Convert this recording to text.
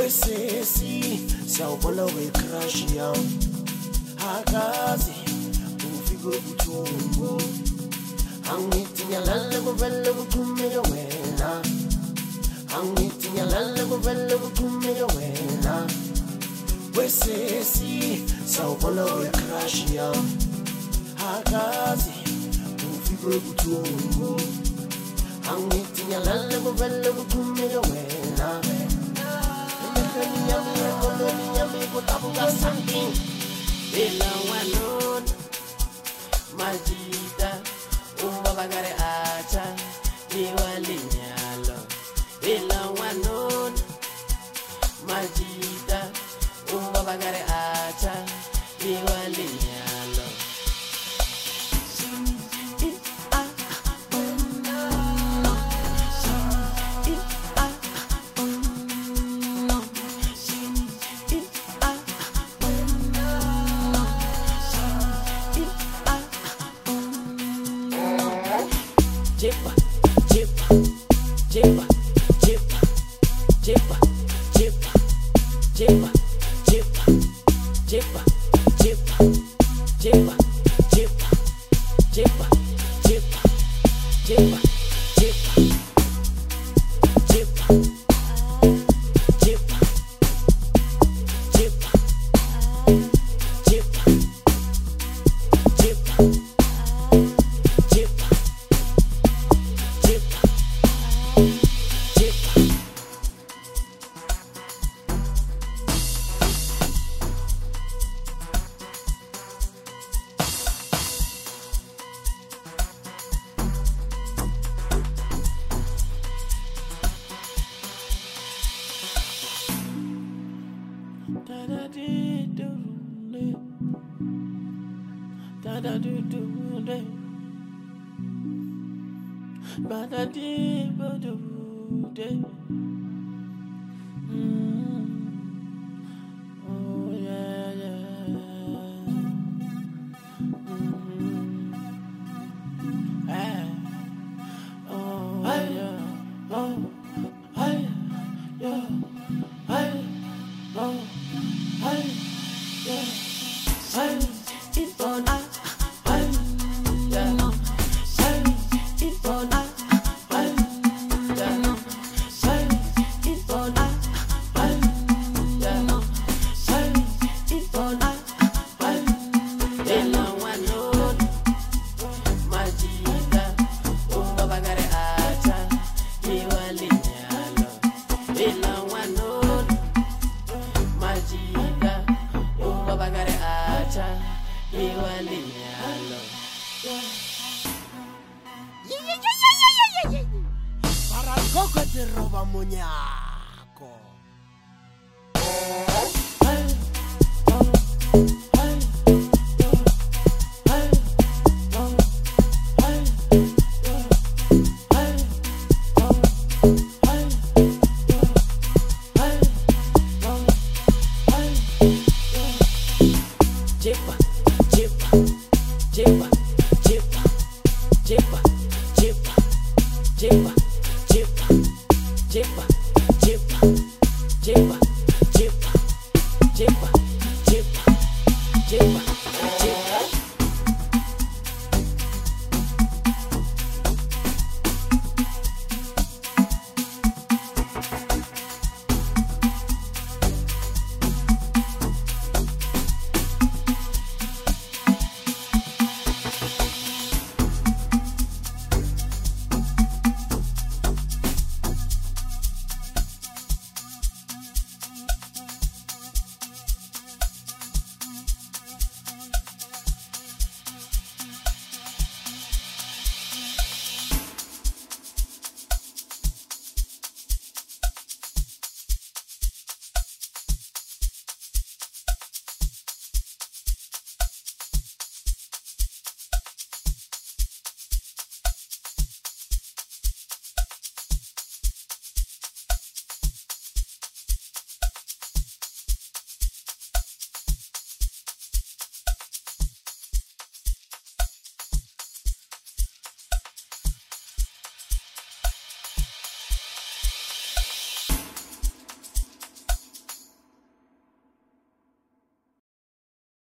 Wesesi sawubona we-crush yami akazi ufike kuthungu angithi ngiyalala kuvele kuqhumeke wena angithi ngiyalala kuvele kuqhumeke wena wesesi sawubona we-crush yami akazi ufike kuthungu angithi ngiyalala kuvele kuqhumeke wena Ela wanon Majida Bagare acha Liwalinyalo Ela wanon Majida Bagare acha Liwalinyalo Jippa, jippa, jippa, jippa, jippa, jippa, jippa, jippa, jippa, jippa, jippa, jippa, jippa, jippa, jippa, jippa, jippa, jippa, jippa, jippa, Oh yeah, yeah. Oh yeah. Oh, hey, yeah. Hey, oh, hey, yeah. Hey, it's on. Hey, yeah. Hey, it's on. Hey, yeah. Hey, it's on. Hey, yeah. Hey, it's on. Hey, ela wanon Majida Bagare acha Liwalinyalo Ela wanon Majida Bagare acha Liwalinyalo para koko te roba muñako Jippa, jippa, jippa, jippa, jippa, jippa, jippa, jippa, jippa.